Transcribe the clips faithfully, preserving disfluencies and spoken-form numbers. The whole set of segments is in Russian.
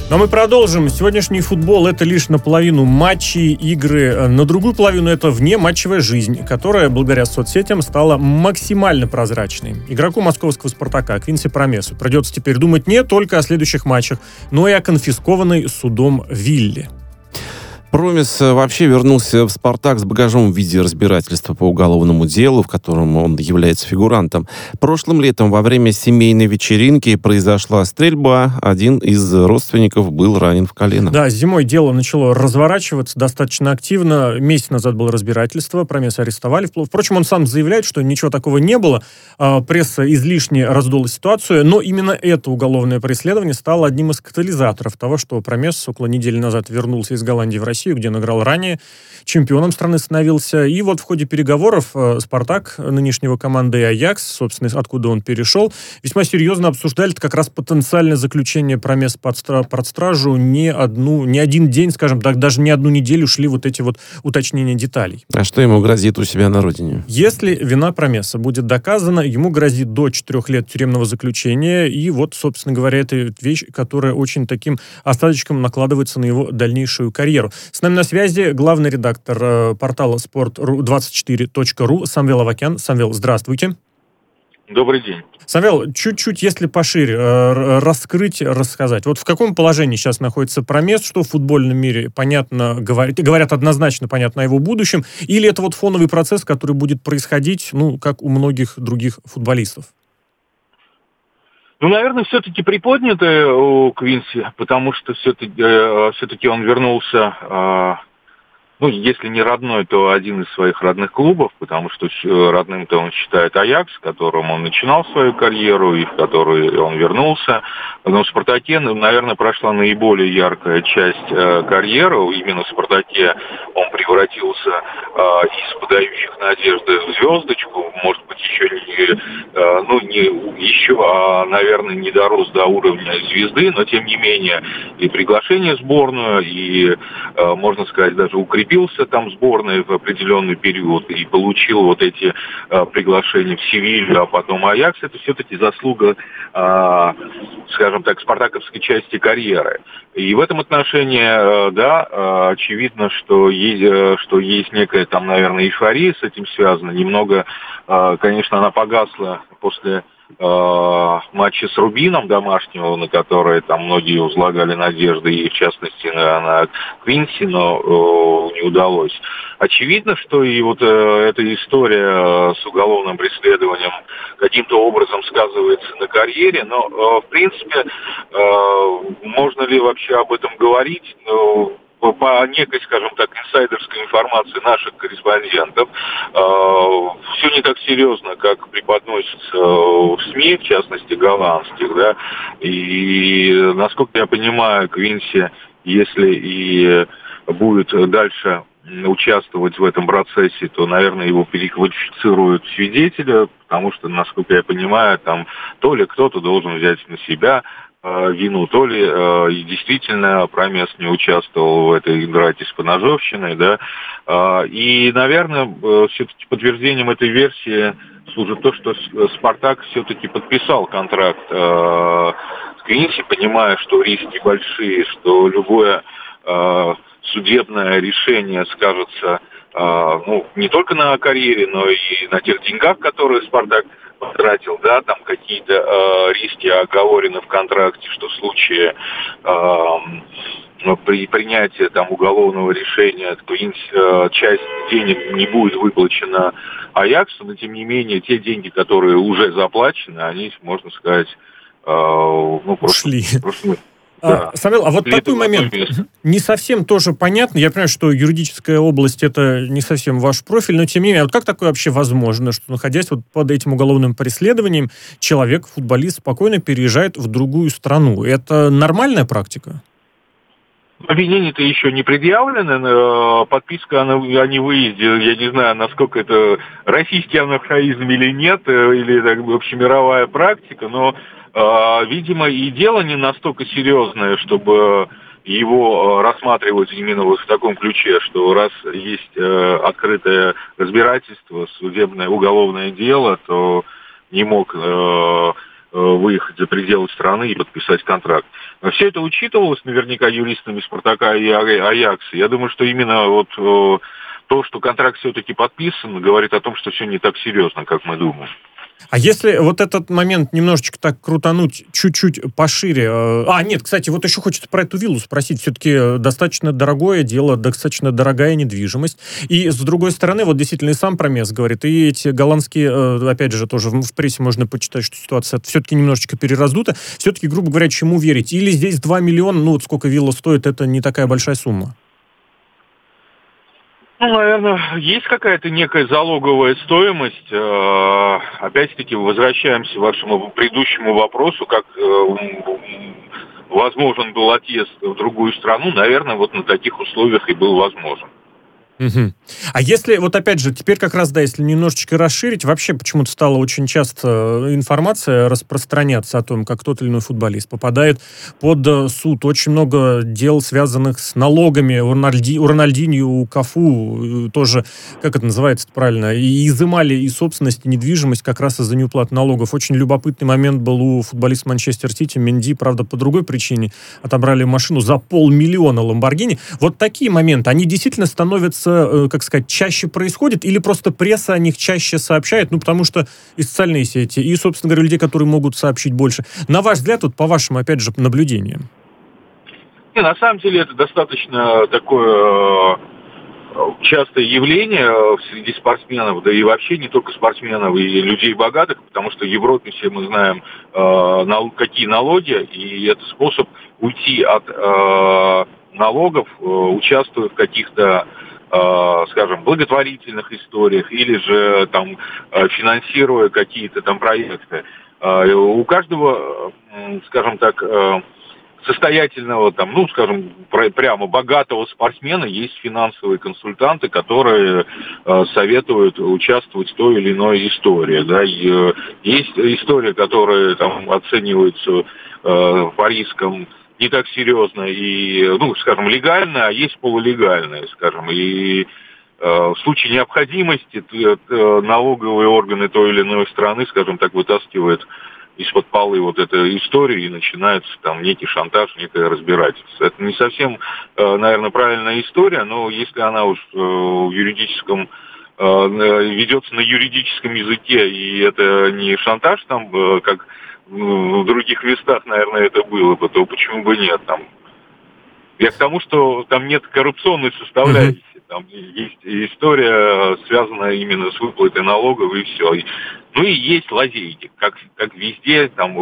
Но мы продолжим. Сегодняшний футбол — это лишь наполовину матчи, игры. На другую половину — это внематчевая жизнь, которая, благодаря соцсетям, стала максимально прозрачной. Игроку московского «Спартака» Квинси Промесу придется теперь думать не только о следующих матчах, но и о конфискованной судом вилле. Промес вообще вернулся в «Спартак» с багажом в виде разбирательства по уголовному делу, в котором он является фигурантом. Прошлым летом во время семейной вечеринки произошла стрельба. Один из родственников был ранен в колено. Да, зимой дело начало разворачиваться достаточно активно. Месяц назад было разбирательство, Промеса арестовали. Впрочем, он сам заявляет, что ничего такого не было. Пресса излишне раздула ситуацию, но именно это уголовное преследование стало одним из катализаторов того, что Промес около недели назад вернулся из Голландии в Россию, где он играл ранее, чемпионом страны становился. И вот в ходе переговоров «Спартак», нынешнего команды, и «Аякс», собственно, откуда он перешел, весьма серьезно обсуждали как раз потенциальное заключение Промес под, стра- под стражу. Не, одну, не один день, скажем так, даже не одну неделю шли вот эти вот уточнения деталей. А что ему грозит у себя на родине? Если вина Промеса будет доказана, ему грозит до четырех лет тюремного заключения. И вот, собственно говоря, это вещь, которая очень таким остаточком накладывается на его дальнейшую карьеру. С нами на связи главный редактор э, портала спорт двадцать четыре точка ру Самвел Авакян. Самвел, здравствуйте. Добрый день. Самвел, чуть-чуть, если пошире, э, раскрыть, рассказать. Вот в каком положении сейчас находится Промес, что в футбольном мире, понятно, говорят, говорят однозначно, понятно о его будущем, или это вот фоновый процесс, который будет происходить, ну, как у многих других футболистов? Ну, наверное, все-таки приподнято у Квинси, потому что все-таки, э, все-таки он вернулся, э, ну, если не родной, то один из своих родных клубов, потому что родным-то он считает «Аякс», в котором он начинал свою карьеру и в который он вернулся. Но в «Спартаке», наверное, прошла наиболее яркая часть э, карьеры. Именно в «Спартаке» он превратился э, из подающих надежды в звездочку, может быть, еще не, э, ну, не еще, а, наверное, не дорос до уровня звезды, но, тем не менее, и приглашение в сборную, и, э, можно сказать, даже укрепился там в сборной в определенный период и получил вот эти э, приглашения в Севилью, а потом Аякс. Это все-таки заслуга, э, скажем так, спартаковской части карьеры. И в этом отношении, э, да, э, очевидно, что есть, э, что есть некая там, наверное, эйфория с этим связана. Немного, э, конечно, она погасла после матчи с Рубином домашнего, на которые там многие возлагали надежды, и в частности на, на Квинси, но э, не удалось. Очевидно, что и вот э, эта история с уголовным преследованием каким-то образом сказывается на карьере, но э, в принципе э, можно ли вообще об этом говорить? Ну, по некой, скажем так, инсайдерской информации наших корреспондентов, э, все не так серьезно, как преподносится в СМИ, в частности, голландских, да, и, насколько я понимаю, Квинси, если и будет дальше участвовать в этом процессе, то, наверное, его переквалифицируют в свидетеля, потому что, насколько я понимаю, там то ли кто-то должен взять на себя вину, то ли э, действительно Промес не участвовал в этой драте с поножовщиной, да, э, и, наверное, э, все-таки подтверждением этой версии служит то, что «Спартак» все-таки подписал контракт э, с Квинси, понимая, что риски большие, что любое э, судебное решение скажется э, ну, не только на карьере, но и на тех деньгах, которые «Спартак» потратил, да, там какие-то э, риски оговорены в контракте, что в случае э, при принятии там уголовного решения Квинси, э, часть денег не будет выплачена Аяксу, но тем не менее те деньги, которые уже заплачены, они, можно сказать, э, ну, просто, ушли. просто Да. А, Самвел, а вот Для такой момент не совсем тоже понятно. Я понимаю, что юридическая область — это не совсем ваш профиль, но тем не менее, вот как такое вообще возможно, что, находясь вот под этим уголовным преследованием, человек, футболист, спокойно переезжает в другую страну? Это нормальная практика? Обвинения-то еще не предъявлены, подписка о невыезде, я не знаю, насколько это российский анахронизм или нет, или так, общемировая практика, но, видимо, и дело не настолько серьезное, чтобы его рассматривать именно вот в таком ключе, что раз есть открытое разбирательство, судебное, уголовное дело, то не мог выехать за пределы страны и подписать контракт. Все это учитывалось наверняка юристами «Спартака» и «Аякса». Я думаю, что именно вот то, что контракт все-таки подписан, говорит о том, что все не так серьезно, как мы думаем. А если вот этот момент немножечко так крутануть чуть-чуть пошире... А, нет, кстати, вот еще хочется про эту виллу спросить. Все-таки достаточно дорогое дело, достаточно дорогая недвижимость. И, с другой стороны, вот действительно и сам Промес говорит, и эти голландские, опять же, тоже в прессе можно почитать, что ситуация все-таки немножечко перераздута. Все-таки, грубо говоря, чему верить? Или здесь два миллиона, ну вот сколько вилла стоит, это не такая большая сумма? Ну, наверное, есть какая-то некая залоговая стоимость. Опять-таки, возвращаемся к вашему предыдущему вопросу, как возможен был отъезд в другую страну. Наверное, вот на таких условиях и был возможен. Угу. А если, вот опять же, теперь как раз, да, если немножечко расширить, вообще почему-то стала очень часто информация распространяться о том, как тот или иной футболист попадает под суд. Очень много дел, связанных с налогами. У, Рональди, у Рональдиньо, у Кафу тоже, как это называется правильно, и изымали и собственность, и недвижимость как раз из-за неуплаты налогов. Очень любопытный момент был у футболиста Манчестер Сити, Менди, правда, по другой причине отобрали машину за полмиллиона Ламборгини. Вот такие моменты, они действительно становятся, как сказать, чаще происходит, или просто пресса о них чаще сообщает, ну, потому что и социальные сети, и, собственно говоря, людей, которые могут сообщить больше. На ваш взгляд, вот по вашим, опять же, наблюдениям? Не, на самом деле это достаточно такое частое явление среди спортсменов, да и вообще не только спортсменов и людей богатых, потому что в Европе все мы знаем, какие налоги, и это способ уйти от налогов, участвуя в каких-то, скажем, благотворительных историях или же там финансируя какие-то там проекты. У каждого, скажем так, состоятельного, там, ну, скажем, прямо богатого спортсмена есть финансовые консультанты, которые э, советуют участвовать в той или иной истории. Да. И, э, есть истории, которые там оцениваются э, по рискам не так серьезно и, ну, скажем, легально, а есть полулегальные, скажем. И э, в случае необходимости э, налоговые органы той или иной страны, скажем так, вытаскивают из-под полы вот этой истории, и начинается там некий шантаж, некое разбирательство. Это не совсем, наверное, правильная история, но если она уж в юридическом, ведется на юридическом языке, и это не шантаж там, как в других местах, наверное, это было бы, то почему бы нет там? Я к тому, что там нет коррупционной составляющей. Там есть история, связанная именно с выплатой налогов, и все. Ну и есть лазейки, как, как везде, там,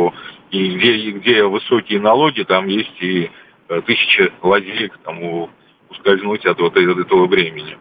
и где, и где высокие налоги, там есть и тысячи лазеек, там, ускользнуть от вот этого времени.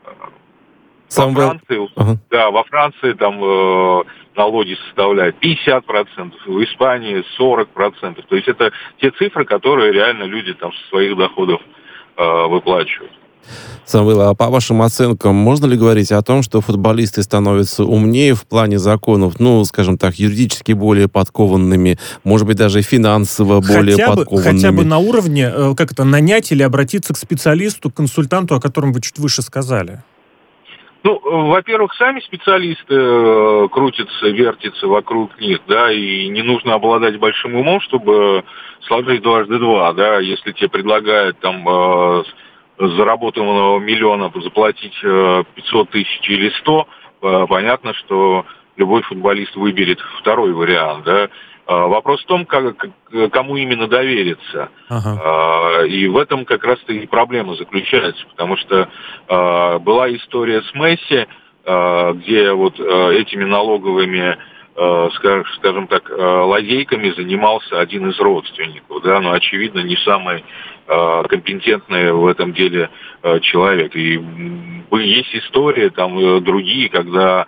Сам во Франции, был... uh-huh. да, во Франции там э, налоги составляют пятьдесят процентов, в Испании сорок процентов. То есть это те цифры, которые реально люди там со своих доходов э, выплачивают. Самвел, а по вашим оценкам, можно ли говорить о том, что футболисты становятся умнее в плане законов, ну, скажем так, юридически более подкованными, может быть, даже финансово более хотя бы, подкованными? Хотя бы на уровне, как это, нанять или обратиться к специалисту, к консультанту, о котором вы чуть выше сказали? Ну, во-первых, сами специалисты э, крутятся, вертятся вокруг них, да, и не нужно обладать большим умом, чтобы сложить дважды два, да, если тебе предлагают там э, заработанного миллиона заплатить э, пятьсот тысяч или сто, э, понятно, что любой футболист выберет второй вариант, да. Вопрос в том, как, кому именно довериться. Ага. И в этом как раз-то и проблема заключается, потому что была история с Месси, где вот этими налоговыми, скажем так, лазейками занимался один из родственников, да, но, очевидно, не самый компетентный в этом деле человек. И есть истории там другие, когда...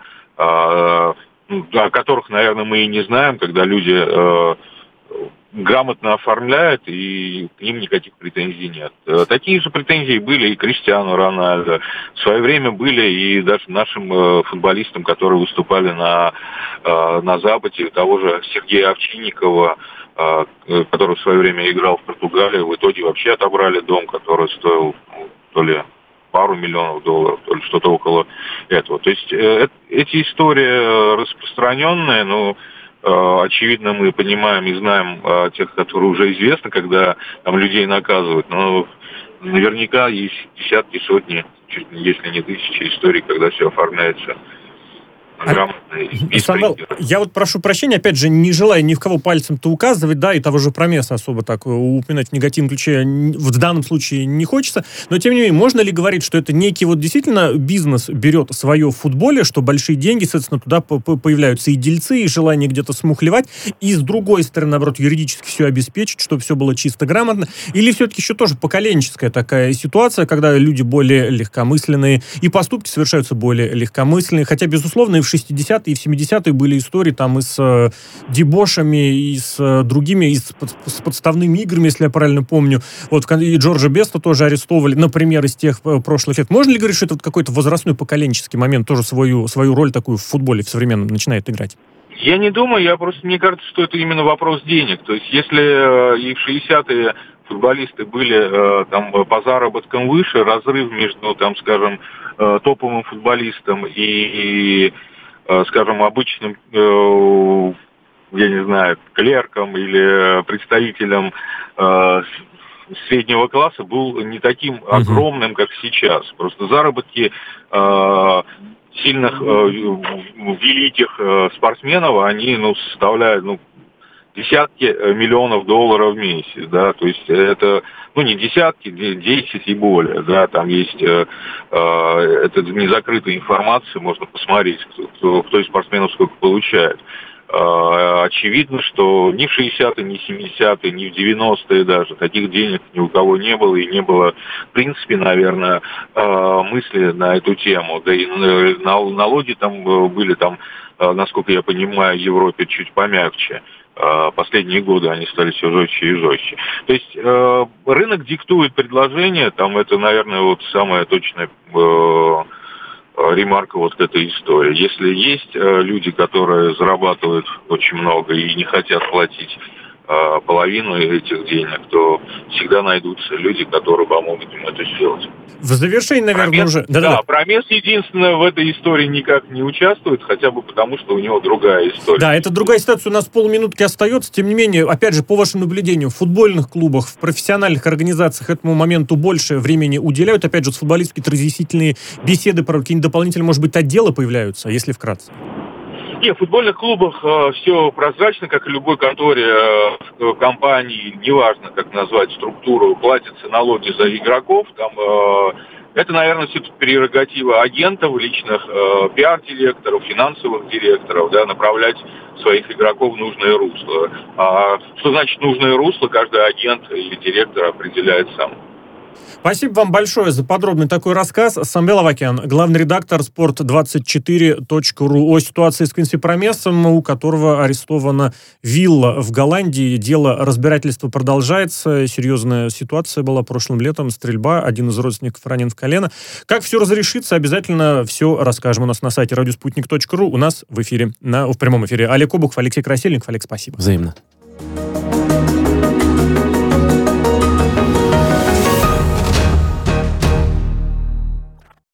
о которых, наверное, мы и не знаем, когда люди э, грамотно оформляют, и к ним никаких претензий нет. Такие же претензии были и Криштиану Рональдо. В свое время были и даже нашим э, футболистам, которые выступали на, э, на Западе, того же Сергея Овчинникова, э, который в свое время играл в Португалии, в итоге вообще отобрали дом, который стоил ну, то ли... пару миллионов долларов, то ли что-то около этого. То есть э, эти истории распространенные, но очевидно, мы понимаем и знаем о тех, которые уже известны, когда там людей наказывают, но наверняка есть десятки, сотни, чуть ли, если не тысячи историй, когда все оформляется грамотно. А, Самвел, я вот прошу прощения, опять же, не желая ни в кого пальцем-то указывать, да, и того же Промеса особо так упоминать в негативном ключе в данном случае не хочется, но тем не менее, можно ли говорить, что это некий вот действительно бизнес берет свое в футболе, что большие деньги, соответственно, туда появляются и дельцы, и желание где-то смухлевать, и с другой стороны, наоборот, юридически все обеспечить, чтобы все было чисто грамотно, или все-таки еще тоже поколенческая такая ситуация, когда люди более легкомысленные, и поступки совершаются более легкомысленные, хотя, безусловно, и в шестидесятые, и в семидесятые были истории там и с э, дебошами, и с э, другими, и с, под, с подставными играми, если я правильно помню. Вот и Джорджа Беста тоже арестовывали, например, из тех э, прошлых лет. Можно ли говорить, что это вот какой-то возрастной поколенческий момент тоже свою, свою роль такую в футболе в современном начинает играть? Я не думаю, я просто, мне кажется, что это именно вопрос денег. То есть, если э, и в шестидесятые футболисты были э, там по заработкам выше, разрыв между, там, скажем, э, топовым футболистом и, и скажем, обычным, э, я не знаю, клерком или представителем э, среднего класса был не таким огромным, как сейчас. Просто заработки э, сильных, э, великих э, спортсменов, они, ну, составляют, ну, десятки миллионов долларов в месяц, да, то есть это, ну, не десятки, десять и более, да, там есть, э, э, это не закрытая информация, можно посмотреть, кто, кто, кто из спортсменов сколько получает. Э, очевидно, что ни в шестидесятые, ни в семидесятые, ни в девяностые даже таких денег ни у кого не было, и не было, в принципе, наверное, э, мысли на эту тему, да и налоги там были, там, э, насколько я понимаю, в Европе чуть помягче. Последние годы они стали все жестче и жестче. То есть э, рынок диктует предложение, там это, наверное, вот самая точная э, ремарка вот к этой истории. Если есть э, люди, которые зарабатывают очень много и не хотят платить э, половину этих денег, то всегда найдутся люди, которые помогут им это сделать. В завершении, наверное, Промес, уже... Да, да, Промес, единственное, в этой истории никак не участвует, хотя бы потому, что у него другая история. Да, это другая ситуация, у нас полминутки остается. Тем не менее, опять же, по вашим наблюдениям, в футбольных клубах, в профессиональных организациях этому моменту больше времени уделяют. Опять же, с футболистские разъяснительные беседы про какие-нибудь дополнительные, может быть, отделы появляются, если вкратце? Нет, в футбольных клубах э, все прозрачно, как и любой конторе, э, компании, неважно, как назвать структуру, платятся налоги за игроков. Там, э, это, наверное, все-таки прерогатива агентов, личных э, пиар-директоров, финансовых директоров, да, направлять своих игроков в нужное русло. А что значит нужное русло, каждый агент или директор определяет сам. Спасибо вам большое за подробный такой рассказ. Самвел Авакян, главный редактор спорт двадцать четыре точка ру, о ситуации с Квинси Промесом, у которого арестована вилла в Голландии. Дело разбирательства продолжается. Серьезная ситуация была прошлым летом. Стрельба. Один из родственников ранен в колено. Как все разрешится, обязательно все расскажем у нас на сайте радиоспутник точка ру. У нас в эфире, на, в прямом эфире Олег Обухов, Алексей Красильников. Олег, спасибо. Взаимно.